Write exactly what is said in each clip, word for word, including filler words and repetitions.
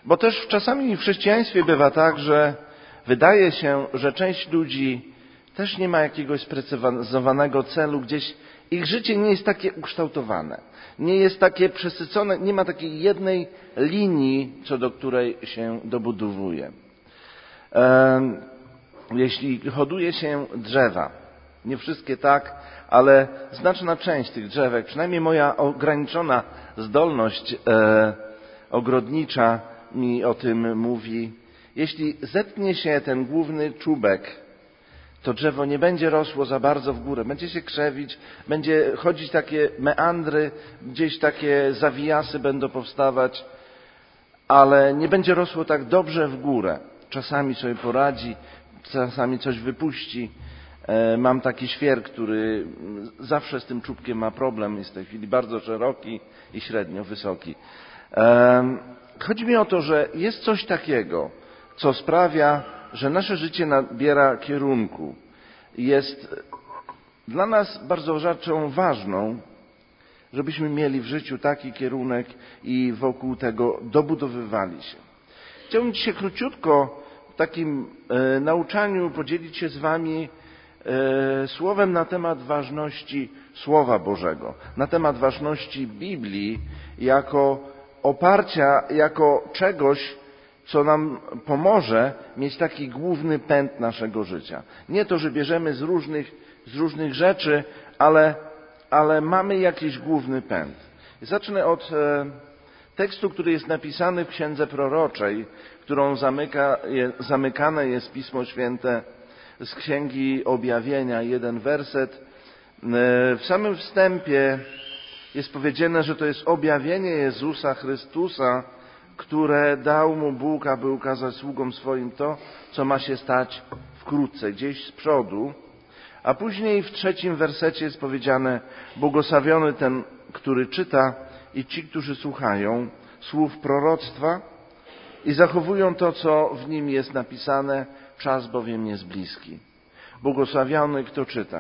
Bo też czasami w chrześcijaństwie bywa tak, że wydaje się, że część ludzi też nie ma jakiegoś sprecyzowanego celu, gdzieś ich życie nie jest takie ukształtowane, nie jest takie przesycone, nie ma takiej jednej linii, co do której się dobudowuje. Jeśli hoduje się drzewa, nie wszystkie tak, ale znaczna część tych drzewek, przynajmniej moja ograniczona zdolność e, ogrodnicza mi o tym mówi. Jeśli zetnie się ten główny czubek, to drzewo nie będzie rosło za bardzo w górę. Będzie się krzewić, będzie chodzić takie meandry, gdzieś takie zawijasy będą powstawać, ale nie będzie rosło tak dobrze w górę. Czasami sobie poradzi, czasami coś wypuści. Mam taki świer, który zawsze z tym czubkiem ma problem. Jest w tej chwili bardzo szeroki i średnio wysoki. Chodzi mi o to, że jest coś takiego, co sprawia, że nasze życie nabiera kierunku. Jest dla nas bardzo rzeczą ważną, żebyśmy mieli w życiu taki kierunek i wokół tego dobudowywali się. Chciałbym dzisiaj króciutko w takim e, nauczaniu podzielić się z wami e, słowem na temat ważności Słowa Bożego, na temat ważności Biblii jako oparcia, jako czegoś, co nam pomoże mieć taki główny pęd naszego życia. Nie to, że bierzemy z różnych, z różnych rzeczy, ale, ale mamy jakiś główny pęd. Zacznę od e, tekstu, który jest napisany w Księdze Proroczej, którą zamyka, je, zamykane jest Pismo Święte z Księgi Objawienia, jeden werset. E, w samym wstępie jest powiedziane, że to jest objawienie Jezusa Chrystusa, które dał mu Bóg, aby ukazać sługom swoim to, co ma się stać wkrótce, gdzieś z przodu. A później w trzecim wersecie jest powiedziane: błogosławiony ten, który czyta i ci, którzy słuchają słów proroctwa i zachowują to, co w nim jest napisane, czas bowiem jest bliski. Błogosławiony, kto czyta.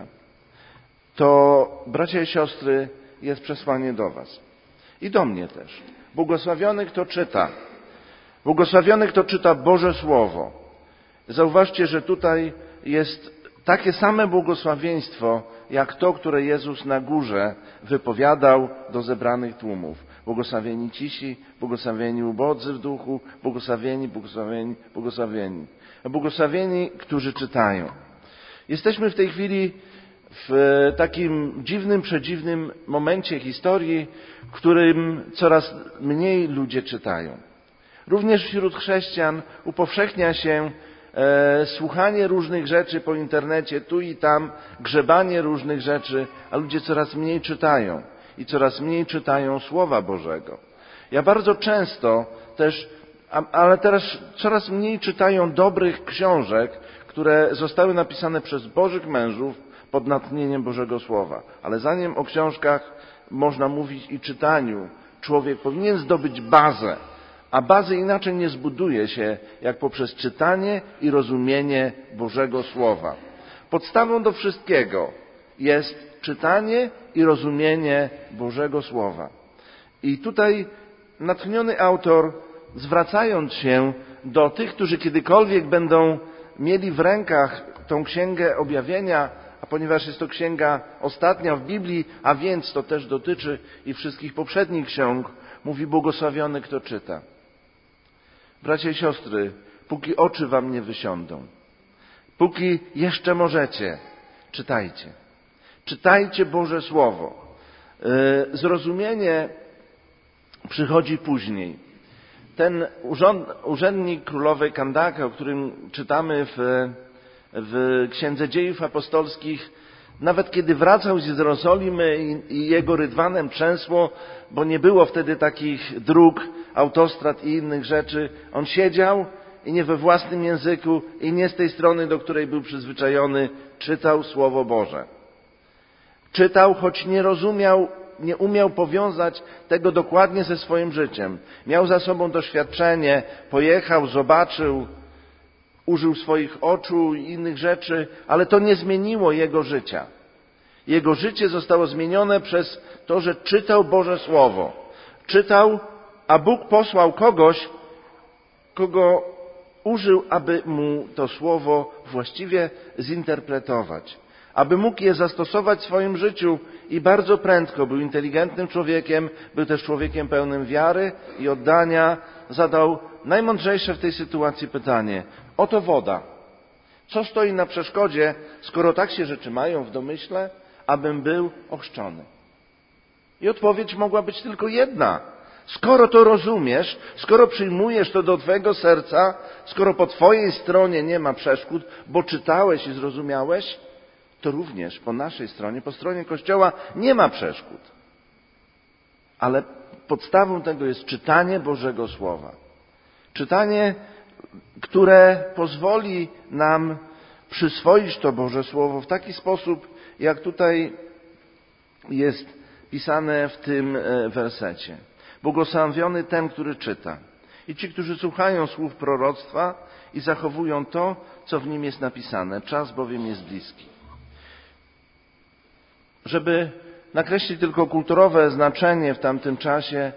To, bracia i siostry, jest przesłanie do was. I do mnie też. Błogosławiony, kto czyta. Błogosławiony, kto czyta Boże Słowo. Zauważcie, że tutaj jest takie same błogosławieństwo, jak to, które Jezus na górze wypowiadał do zebranych tłumów. Błogosławieni cisi, błogosławieni ubodzy w duchu, błogosławieni, błogosławieni, błogosławieni. Błogosławieni, którzy czytają. Jesteśmy w tej chwili w takim dziwnym, przedziwnym momencie historii, w którym coraz mniej ludzie czytają. Również wśród chrześcijan upowszechnia się e, słuchanie różnych rzeczy po internecie, tu i tam, grzebanie różnych rzeczy, a ludzie coraz mniej czytają i coraz mniej czytają Słowa Bożego. Ja bardzo często też, a, ale teraz coraz mniej czytają dobrych książek, które zostały napisane przez Bożych mężów, pod natchnieniem Bożego Słowa. Ale zanim o książkach można mówić i czytaniu, człowiek powinien zdobyć bazę, a bazy inaczej nie zbuduje się, jak poprzez czytanie i rozumienie Bożego Słowa. Podstawą do wszystkiego jest czytanie i rozumienie Bożego Słowa. I tutaj natchniony autor, zwracając się do tych, którzy kiedykolwiek będą mieli w rękach tą Księgę Objawienia, a ponieważ jest to księga ostatnia w Biblii, a więc to też dotyczy i wszystkich poprzednich ksiąg, mówi: błogosławiony, kto czyta. Bracia i siostry, póki oczy wam nie wysiądą, póki jeszcze możecie, czytajcie. Czytajcie Boże Słowo. Zrozumienie przychodzi później. Ten urzędnik królowej Kandake, o którym czytamy w w Księdze Dziejów Apostolskich, nawet kiedy wracał z Jerozolimy i, i jego rydwanem trzęsło, bo nie było wtedy takich dróg, autostrad i innych rzeczy, on siedział i nie we własnym języku i nie z tej strony, do której był przyzwyczajony, czytał Słowo Boże. Czytał, choć nie rozumiał, nie umiał powiązać tego dokładnie ze swoim życiem. Miał za sobą doświadczenie, pojechał, zobaczył, użył swoich oczu i innych rzeczy, ale to nie zmieniło jego życia. Jego życie zostało zmienione przez to, że czytał Boże Słowo. Czytał, a Bóg posłał kogoś, kogo użył, aby mu to słowo właściwie zinterpretować, aby mógł je zastosować w swoim życiu i bardzo prędko. Był inteligentnym człowiekiem, był też człowiekiem pełnym wiary i oddania. Zadał najmądrzejsze w tej sytuacji pytanie. Oto woda. Co stoi na przeszkodzie, skoro tak się rzeczy mają w domyśle, abym był ochrzczony? I odpowiedź mogła być tylko jedna. Skoro to rozumiesz, skoro przyjmujesz to do twojego serca, skoro po twojej stronie nie ma przeszkód, bo czytałeś i zrozumiałeś, to również po naszej stronie, po stronie Kościoła nie ma przeszkód. Ale podstawą tego jest czytanie Bożego Słowa. Czytanie, które pozwoli nam przyswoić to Boże Słowo w taki sposób, jak tutaj jest pisane w tym wersecie. Błogosławiony ten, który czyta. I ci, którzy słuchają słów proroctwa i zachowują to, co w nim jest napisane. Czas bowiem jest bliski. Żeby nakreślić tylko kulturowe znaczenie w tamtym czasie,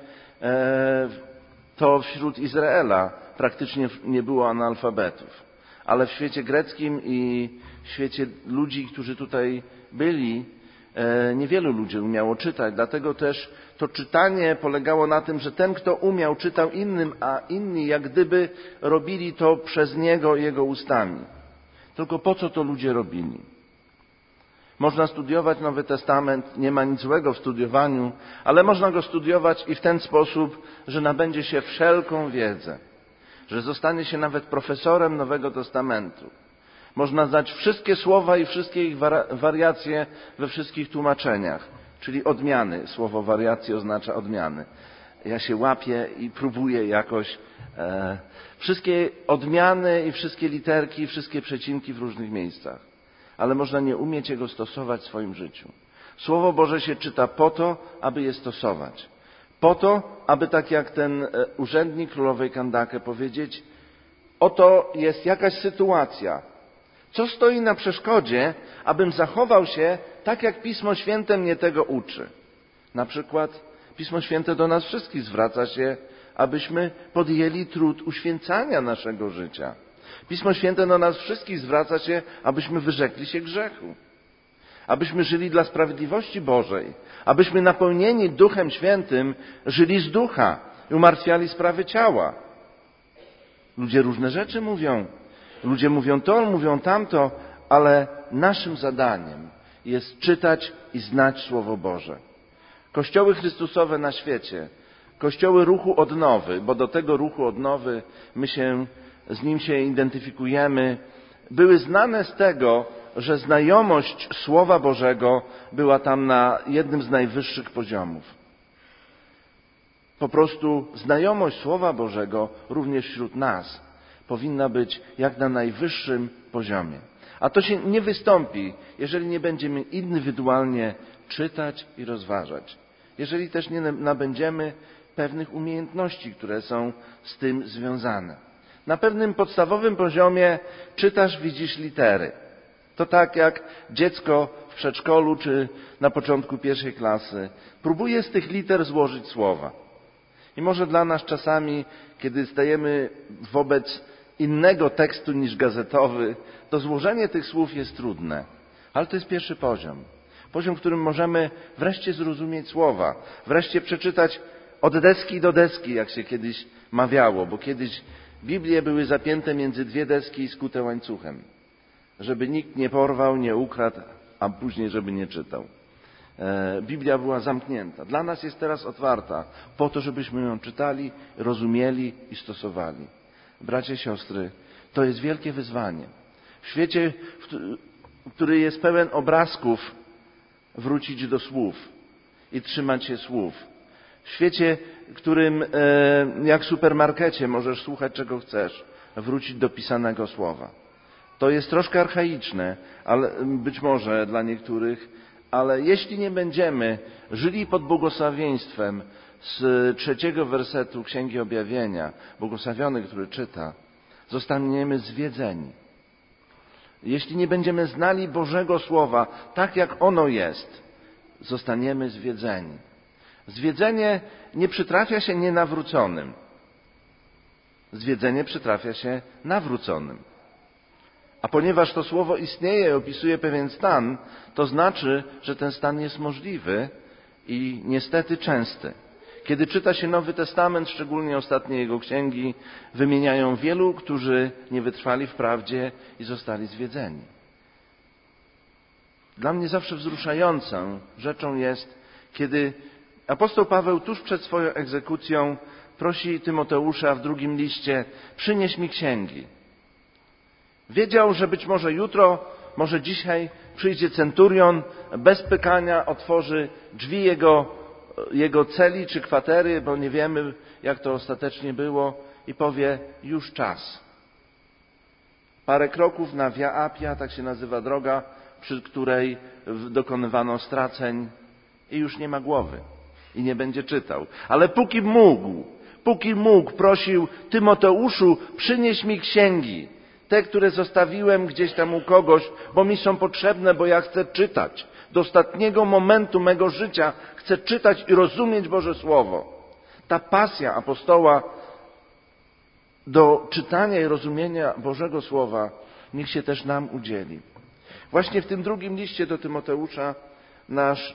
to wśród Izraela praktycznie nie było analfabetów. Ale w świecie greckim i w świecie ludzi, którzy tutaj byli, niewielu ludzi umiało czytać. Dlatego też to czytanie polegało na tym, że ten, kto umiał, czytał innym, a inni jak gdyby robili to przez niego jego ustami. Tylko po co to ludzie robili? Można studiować Nowy Testament, nie ma nic złego w studiowaniu, ale można go studiować i w ten sposób, że nabędzie się wszelką wiedzę, że zostanie się nawet profesorem Nowego Testamentu. Można znać wszystkie słowa i wszystkie ich wariacje we wszystkich tłumaczeniach, czyli odmiany. Słowo wariacje oznacza odmiany. Ja się łapię i próbuję jakoś e, wszystkie odmiany i wszystkie literki, i wszystkie przecinki w różnych miejscach. Ale można nie umieć jego stosować w swoim życiu. Słowo Boże się czyta po to, aby je stosować. Po to, aby tak jak ten urzędnik królowej Kandake powiedzieć, oto jest jakaś sytuacja. Co stoi na przeszkodzie, abym zachował się tak, jak Pismo Święte mnie tego uczy? Na przykład Pismo Święte do nas wszystkich zwraca się, abyśmy podjęli trud uświęcania naszego życia. Pismo Święte do nas wszystkich zwraca się, abyśmy wyrzekli się grzechu. Abyśmy żyli dla sprawiedliwości Bożej. Abyśmy napełnieni Duchem Świętym żyli z ducha i umartwiali sprawy ciała. Ludzie różne rzeczy mówią. Ludzie mówią to, mówią tamto, ale naszym zadaniem jest czytać i znać Słowo Boże. Kościoły Chrystusowe na świecie, kościoły ruchu odnowy, bo do tego ruchu odnowy my się, z nim się identyfikujemy, były znane z tego, że znajomość Słowa Bożego była tam na jednym z najwyższych poziomów. Po prostu znajomość Słowa Bożego również wśród nas powinna być jak na najwyższym poziomie. A to się nie wystąpi, jeżeli nie będziemy indywidualnie czytać i rozważać. Jeżeli też nie nabędziemy pewnych umiejętności, które są z tym związane. Na pewnym podstawowym poziomie czytasz, widzisz litery. To tak jak dziecko w przedszkolu czy na początku pierwszej klasy próbuje z tych liter złożyć słowa. I może dla nas czasami, kiedy stajemy wobec innego tekstu niż gazetowy, to złożenie tych słów jest trudne. Ale to jest pierwszy poziom. Poziom, w którym możemy wreszcie zrozumieć słowa. Wreszcie przeczytać od deski do deski, jak się kiedyś mawiało. Bo kiedyś Biblie były zapięte między dwie deski i skute łańcuchem. Żeby nikt nie porwał, nie ukradł, a później żeby nie czytał. Biblia była zamknięta. Dla nas jest teraz otwarta. Po to, żebyśmy ją czytali, rozumieli i stosowali. Bracia i siostry, to jest wielkie wyzwanie. W świecie, który jest pełen obrazków, wrócić do słów i trzymać się słów. W świecie, w którym jak w supermarkecie możesz słuchać czego chcesz, wrócić do pisanego słowa. To jest troszkę archaiczne, ale być może dla niektórych, ale jeśli nie będziemy żyli pod błogosławieństwem z trzeciego wersetu Księgi Objawienia, błogosławiony, który czyta, zostaniemy zwiedzeni. Jeśli nie będziemy znali Bożego Słowa tak, jak ono jest, zostaniemy zwiedzeni. Zwiedzenie nie przytrafia się nienawróconym. Zwiedzenie przytrafia się nawróconym. A ponieważ to słowo istnieje i opisuje pewien stan, to znaczy, że ten stan jest możliwy i niestety częsty. Kiedy czyta się Nowy Testament, szczególnie ostatnie jego księgi, wymieniają wielu, którzy nie wytrwali w prawdzie i zostali zwiedzeni. Dla mnie zawsze wzruszającą rzeczą jest, kiedy apostoł Paweł tuż przed swoją egzekucją prosi Tymoteusza w drugim liście: przynieś mi księgi. Wiedział, że być może jutro, może dzisiaj przyjdzie centurion, bez pykania otworzy drzwi jego, jego celi czy kwatery, bo nie wiemy, jak to ostatecznie było, i powie: już czas. Parę kroków na Via Appia, tak się nazywa droga, przy której dokonywano straceń, i już nie ma głowy i nie będzie czytał. Ale póki mógł, póki mógł, prosił: Tymoteuszu, przynieś mi księgi, te, które zostawiłem gdzieś tam u kogoś, bo mi są potrzebne, bo ja chcę czytać. Do ostatniego momentu mego życia chcę czytać i rozumieć Boże Słowo. Ta pasja apostoła do czytania i rozumienia Bożego Słowa niech się też nam udzieli. Właśnie w tym drugim liście do Tymoteusza nasz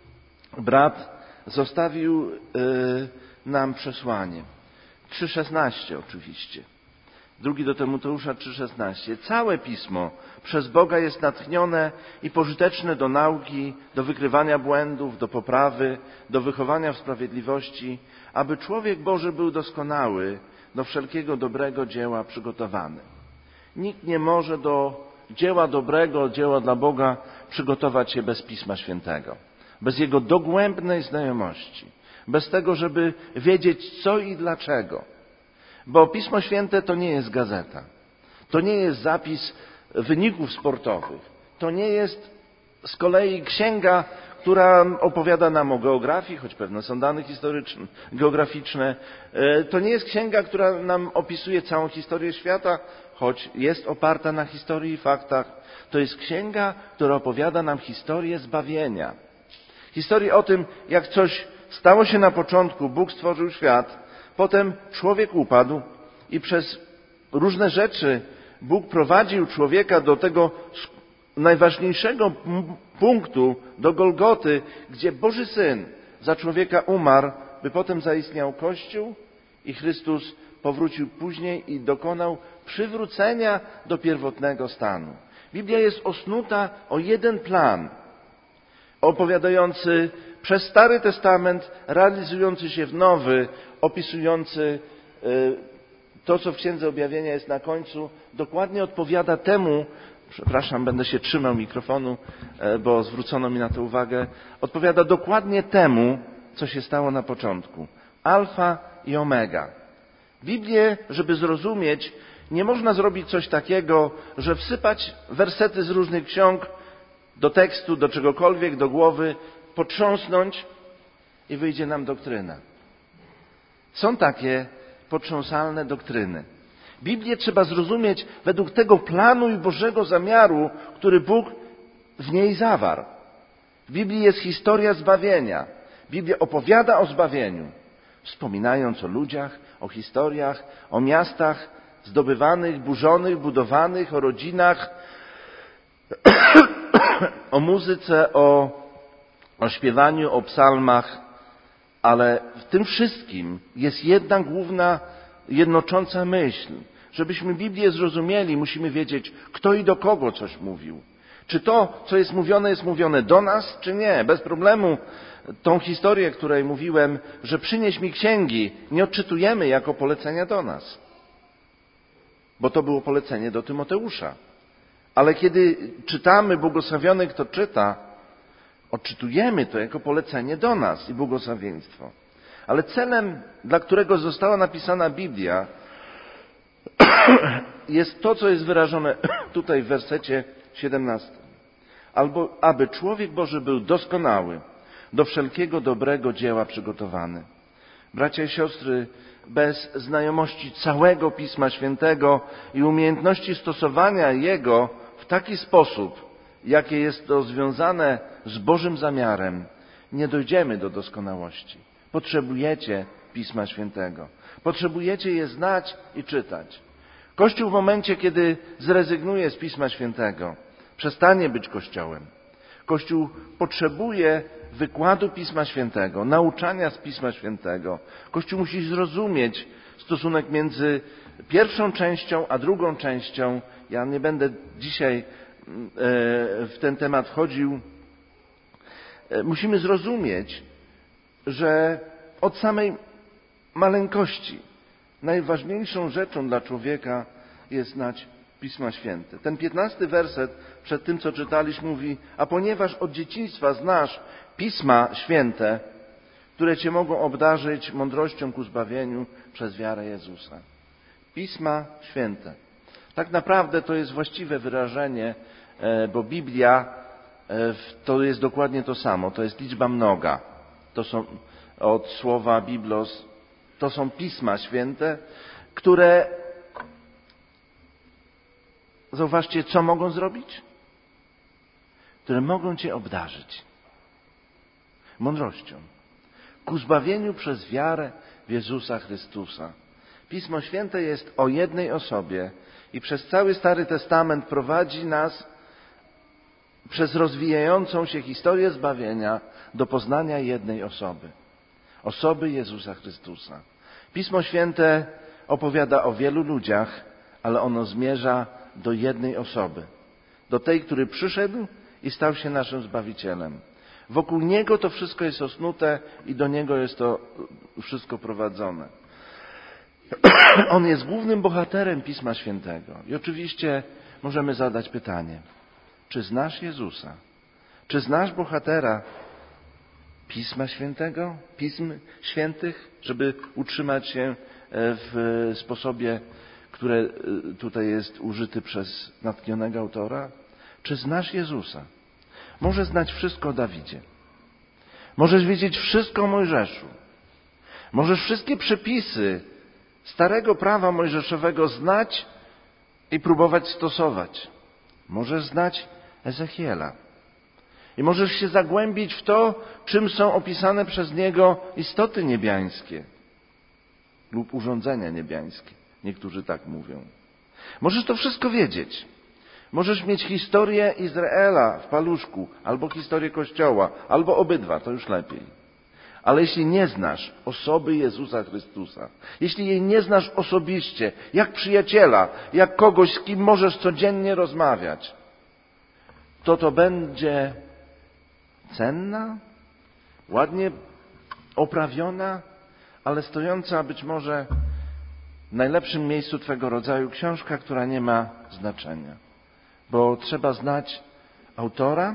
brat zostawił yy, nam przesłanie. trzy szesnaście oczywiście. Drugi do Tymoteusza trzy szesnaście. Całe Pismo przez Boga jest natchnione i pożyteczne do nauki, do wykrywania błędów, do poprawy, do wychowania w sprawiedliwości, aby człowiek Boży był doskonały, do wszelkiego dobrego dzieła przygotowany. Nikt nie może do dzieła dobrego, dzieła dla Boga przygotować się bez Pisma Świętego. Bez jego dogłębnej znajomości. Bez tego, żeby wiedzieć co i dlaczego. Bo Pismo Święte to nie jest gazeta. To nie jest zapis wyników sportowych. To nie jest z kolei księga, która opowiada nam o geografii, choć pewne są dane historyczne, geograficzne. To nie jest księga, która nam opisuje całą historię świata, choć jest oparta na historii i faktach. To jest księga, która opowiada nam historię zbawienia. Historię o tym, jak coś stało się na początku, Bóg stworzył świat, potem człowiek upadł i przez różne rzeczy Bóg prowadził człowieka do tego najważniejszego punktu, do Golgoty, gdzie Boży Syn za człowieka umarł, by potem zaistniał Kościół i Chrystus powrócił później i dokonał przywrócenia do pierwotnego stanu. Biblia jest osnuta o jeden plan, opowiadający przez Stary Testament, realizujący się w Nowy, opisujący to, co w Księdze Objawienia jest na końcu, dokładnie odpowiada temu, przepraszam, będę się trzymał mikrofonu, bo zwrócono mi na to uwagę, odpowiada dokładnie temu, co się stało na początku. Alfa i omega. Biblię, żeby zrozumieć, nie można zrobić coś takiego, że wsypać wersety z różnych ksiąg do tekstu, do czegokolwiek, do głowy, potrząsnąć i wyjdzie nam doktryna. Są takie potrząsalne doktryny. Biblię trzeba zrozumieć według tego planu i Bożego zamiaru, który Bóg w niej zawarł. W Biblii jest historia zbawienia. Biblia opowiada o zbawieniu, wspominając o ludziach, o historiach, o miastach zdobywanych, burzonych, budowanych, o rodzinach, o muzyce, o, o śpiewaniu, o psalmach, ale w tym wszystkim jest jedna główna, jednocząca myśl. Żebyśmy Biblię zrozumieli, musimy wiedzieć, kto i do kogo coś mówił. Czy to, co jest mówione, jest mówione do nas, czy nie? Bez problemu tą historię, której mówiłem, że przynieś mi księgi, nie odczytujemy jako polecenia do nas. Bo to było polecenie do Tymoteusza. Ale kiedy czytamy, błogosławiony kto czyta, odczytujemy to jako polecenie do nas i błogosławieństwo. Ale celem, dla którego została napisana Biblia, jest to, co jest wyrażone tutaj w wersecie siedemnastym. Albo aby człowiek Boży był doskonały, do wszelkiego dobrego dzieła przygotowany. Bracia i siostry, bez znajomości całego Pisma Świętego i umiejętności stosowania jego w taki sposób, jakie jest to związane z Bożym zamiarem, nie dojdziemy do doskonałości. Potrzebujecie Pisma Świętego. Potrzebujecie je znać i czytać. Kościół w momencie, kiedy zrezygnuje z Pisma Świętego, przestanie być Kościołem. Kościół potrzebuje wykładu Pisma Świętego, nauczania z Pisma Świętego. Kościół musi zrozumieć stosunek między pierwszą częścią a drugą częścią. Ja nie będę dzisiaj w ten temat wchodził. Musimy zrozumieć, że od samej maleńkości najważniejszą rzeczą dla człowieka jest znać Pisma Święte. Ten piętnasty werset przed tym, co czytaliśmy, mówi: a ponieważ od dzieciństwa znasz Pisma Święte, które Cię mogą obdarzyć mądrością ku zbawieniu przez wiarę Jezusa. Pisma Święte. Tak naprawdę to jest właściwe wyrażenie, bo Biblia to jest dokładnie to samo. To jest liczba mnoga. To są od słowa biblos. To są Pisma Święte, które, zauważcie, co mogą zrobić? Które mogą Cię obdarzyć mądrością ku zbawieniu przez wiarę w Jezusa Chrystusa. Pismo Święte jest o jednej osobie i przez cały Stary Testament prowadzi nas przez rozwijającą się historię zbawienia do poznania jednej osoby. Osoby Jezusa Chrystusa. Pismo Święte opowiada o wielu ludziach, ale ono zmierza do jednej osoby. Do tej, który przyszedł i stał się naszym Zbawicielem. Wokół Niego to wszystko jest osnute i do Niego jest to wszystko prowadzone. On jest głównym bohaterem Pisma Świętego. I oczywiście możemy zadać pytanie: czy znasz Jezusa? Czy znasz bohatera Pisma Świętego? Pism Świętych? Żeby utrzymać się w sposobie, który tutaj jest użyty przez natchnionego autora. Czy znasz Jezusa? Możesz znać wszystko o Dawidzie. Możesz wiedzieć wszystko o Mojżeszu. Możesz wszystkie przepisy Starego Prawa Mojżeszowego znać i próbować stosować. Możesz znać Ezechiela. I możesz się zagłębić w to, czym są opisane przez niego istoty niebiańskie lub urządzenia niebiańskie. Niektórzy tak mówią. Możesz to wszystko wiedzieć. Możesz mieć historię Izraela w paluszku, albo historię Kościoła, albo obydwa, to już lepiej. Ale jeśli nie znasz osoby Jezusa Chrystusa, jeśli jej nie znasz osobiście, jak przyjaciela, jak kogoś, z kim możesz codziennie rozmawiać, to to będzie cenna, ładnie oprawiona, ale stojąca być może w najlepszym miejscu Twego rodzaju książka, która nie ma znaczenia. Bo trzeba znać autora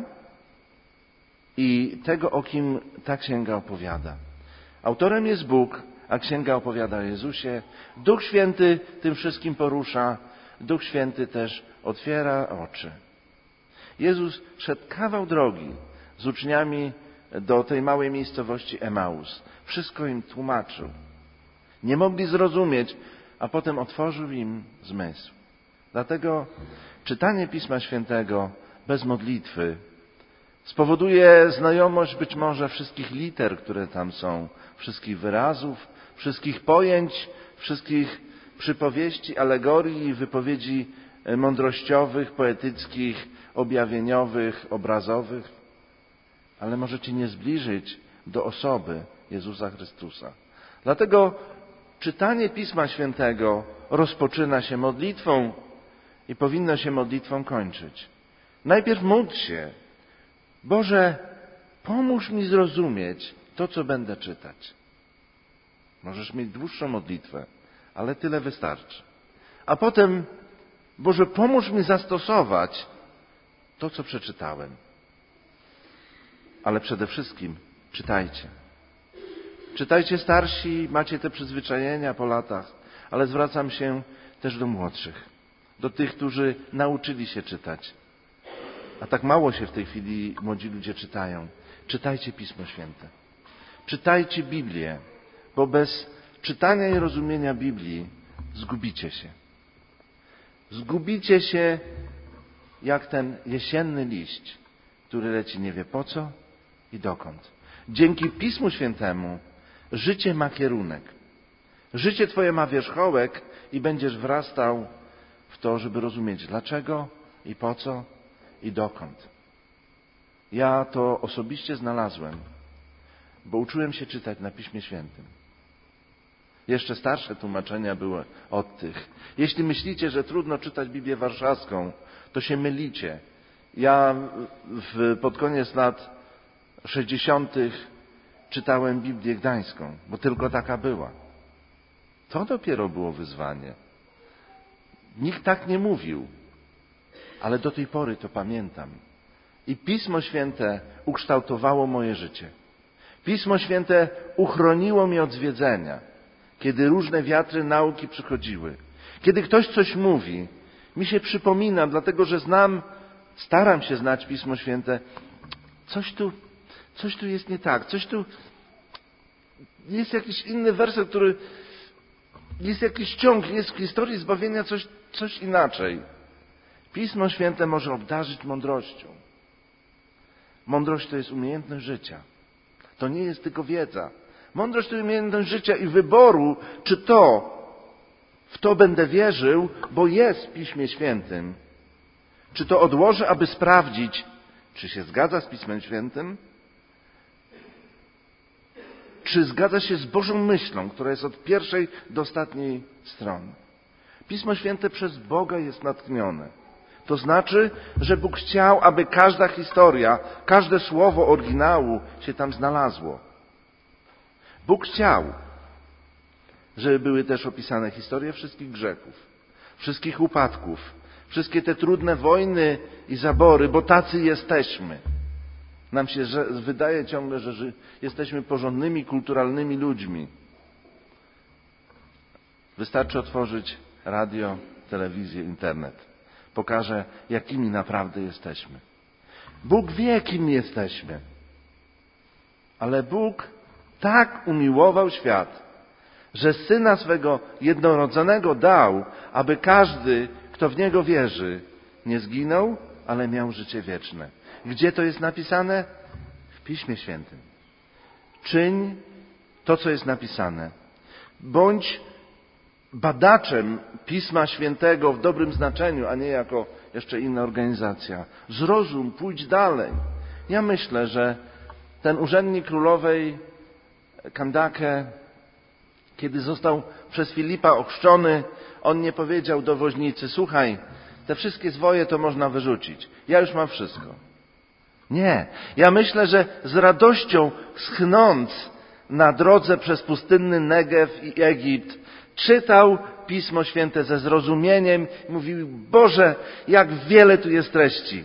i tego, o kim ta księga opowiada. Autorem jest Bóg, a księga opowiada o Jezusie. Duch Święty tym wszystkim porusza. Duch Święty też otwiera oczy. Jezus szedł kawał drogi z uczniami do tej małej miejscowości Emaus. Wszystko im tłumaczył. Nie mogli zrozumieć, a potem otworzył im zmysł. Dlatego czytanie Pisma Świętego bez modlitwy spowoduje znajomość być może wszystkich liter, które tam są, wszystkich wyrazów, wszystkich pojęć, wszystkich przypowieści, alegorii i wypowiedzi mądrościowych, poetyckich, objawieniowych, obrazowych, ale może Cię nie zbliżyć do osoby Jezusa Chrystusa. Dlatego czytanie Pisma Świętego rozpoczyna się modlitwą i powinno się modlitwą kończyć. Najpierw módl się: Boże, pomóż mi zrozumieć to, co będę czytać. Możesz mieć dłuższą modlitwę, ale tyle wystarczy. A potem: Boże, pomóż mi zastosować to, co przeczytałem. Ale przede wszystkim czytajcie. Czytajcie starsi, macie te przyzwyczajenia po latach, ale zwracam się też do młodszych, do tych, którzy nauczyli się czytać. A tak mało się w tej chwili młodzi ludzie czytają. Czytajcie Pismo Święte. Czytajcie Biblię, bo bez czytania i rozumienia Biblii zgubicie się. Zgubicie się jak ten jesienny liść, który leci nie wie po co i dokąd. Dzięki Pismu Świętemu Życie ma kierunek. Życie Twoje ma wierzchołek i będziesz wrastał w to, żeby rozumieć dlaczego i po co i dokąd. Ja to osobiście znalazłem, bo uczyłem się czytać na Piśmie Świętym. Jeszcze starsze tłumaczenia były od tych. Jeśli myślicie, że trudno czytać Biblię warszawską, to się mylicie. Ja w, pod koniec lat sześćdziesiątych czytałem Biblię gdańską, bo tylko taka była. To dopiero było wyzwanie. Nikt tak nie mówił, ale do tej pory to pamiętam. I Pismo Święte ukształtowało moje życie. Pismo Święte uchroniło mnie od zwiedzenia, kiedy różne wiatry nauki przychodziły. Kiedy ktoś coś mówi, mi się przypomina, dlatego że znam, staram się znać Pismo Święte. Coś tu, coś tu jest nie tak, coś tu jest jakiś inny werset, który jest jakiś ciąg, jest w historii zbawienia coś, coś inaczej. Pismo Święte może obdarzyć mądrością. Mądrość to jest umiejętność życia. To nie jest tylko wiedza. Mądrość to umiejętność życia i wyboru, czy to, w to będę wierzył, bo jest w Piśmie Świętym. Czy to odłożę, aby sprawdzić, czy się zgadza z Pismem Świętym? Czy zgadza się z Bożą myślą, która jest od pierwszej do ostatniej strony? Pismo Święte przez Boga jest natchnione. To znaczy, że Bóg chciał, aby każda historia, każde słowo oryginału się tam znalazło. Bóg chciał, żeby były też opisane historie wszystkich grzechów, wszystkich upadków, wszystkie te trudne wojny i zabory, bo tacy jesteśmy. Nam się że, wydaje ciągle, że, że jesteśmy porządnymi, kulturalnymi ludźmi. Wystarczy otworzyć radio, telewizję, internet. Pokaże, jakimi naprawdę jesteśmy. Bóg wie, kim jesteśmy. Ale Bóg tak umiłował świat, że Syna swego jednorodzonego dał, aby każdy, kto w Niego wierzy, nie zginął, ale miał życie wieczne. Gdzie to jest napisane? W Piśmie Świętym. Czyń to, co jest napisane. Bądź badaczem Pisma Świętego w dobrym znaczeniu, a nie jako jeszcze inna organizacja. Zrozum, pójdź dalej. Ja myślę, że ten urzędnik królowej Kandake, kiedy został przez Filipa ochrzczony, on nie powiedział do woźnicy: słuchaj, te wszystkie zwoje to można wyrzucić. Ja już mam wszystko. Nie. Ja myślę, że z radością schnąc na drodze przez pustynny Negew i Egipt, czytał Pismo Święte ze zrozumieniem i mówił: Boże, jak wiele tu jest treści.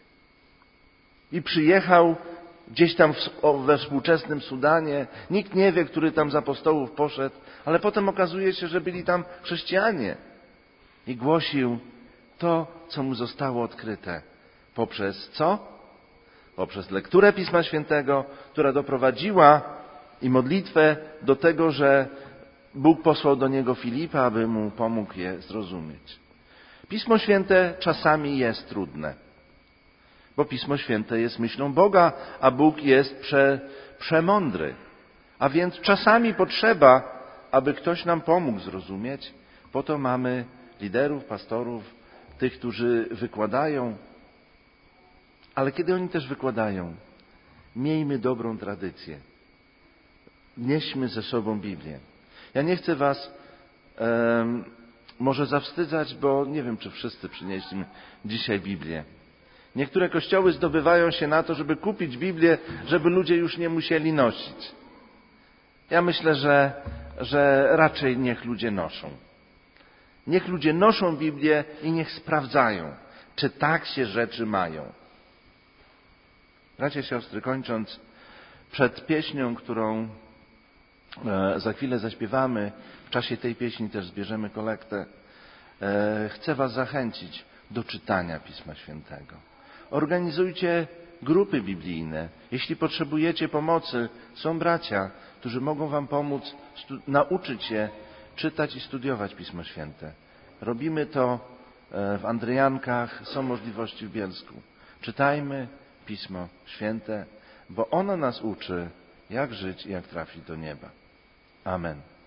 I przyjechał gdzieś tam we współczesnym Sudanie. Nikt nie wie, który tam z apostołów poszedł, ale potem okazuje się, że byli tam chrześcijanie. I głosił to, co mu zostało odkryte. Poprzez co? Poprzez lekturę Pisma Świętego, która doprowadziła i modlitwę do tego, że Bóg posłał do niego Filipa, aby mu pomógł je zrozumieć. Pismo Święte czasami jest trudne, bo Pismo Święte jest myślą Boga, a Bóg jest prze, przemądry. A więc czasami potrzeba, aby ktoś nam pomógł zrozumieć. Po to mamy liderów, pastorów, tych, którzy wykładają. Ale kiedy oni też wykładają, miejmy dobrą tradycję. Nieśmy ze sobą Biblię. Ja nie chcę was um, może zawstydzać, bo nie wiem, czy wszyscy przynieśli dzisiaj Biblię. Niektóre kościoły zdobywają się na to, żeby kupić Biblię, żeby ludzie już nie musieli nosić. Ja myślę, że, że raczej niech ludzie noszą. Niech ludzie noszą Biblię i niech sprawdzają, czy tak się rzeczy mają. Bracia, siostry, kończąc, przed pieśnią, którą za chwilę zaśpiewamy, w czasie tej pieśni też zbierzemy kolektę, chcę was zachęcić do czytania Pisma Świętego. Organizujcie grupy biblijne. Jeśli potrzebujecie pomocy, są bracia, którzy mogą wam pomóc stu- nauczyć się czytać i studiować Pismo Święte. Robimy to w Andryjankach, są możliwości w Bielsku. Czytajmy Pismo Święte, bo ono nas uczy, jak żyć i jak trafić do nieba. Amen.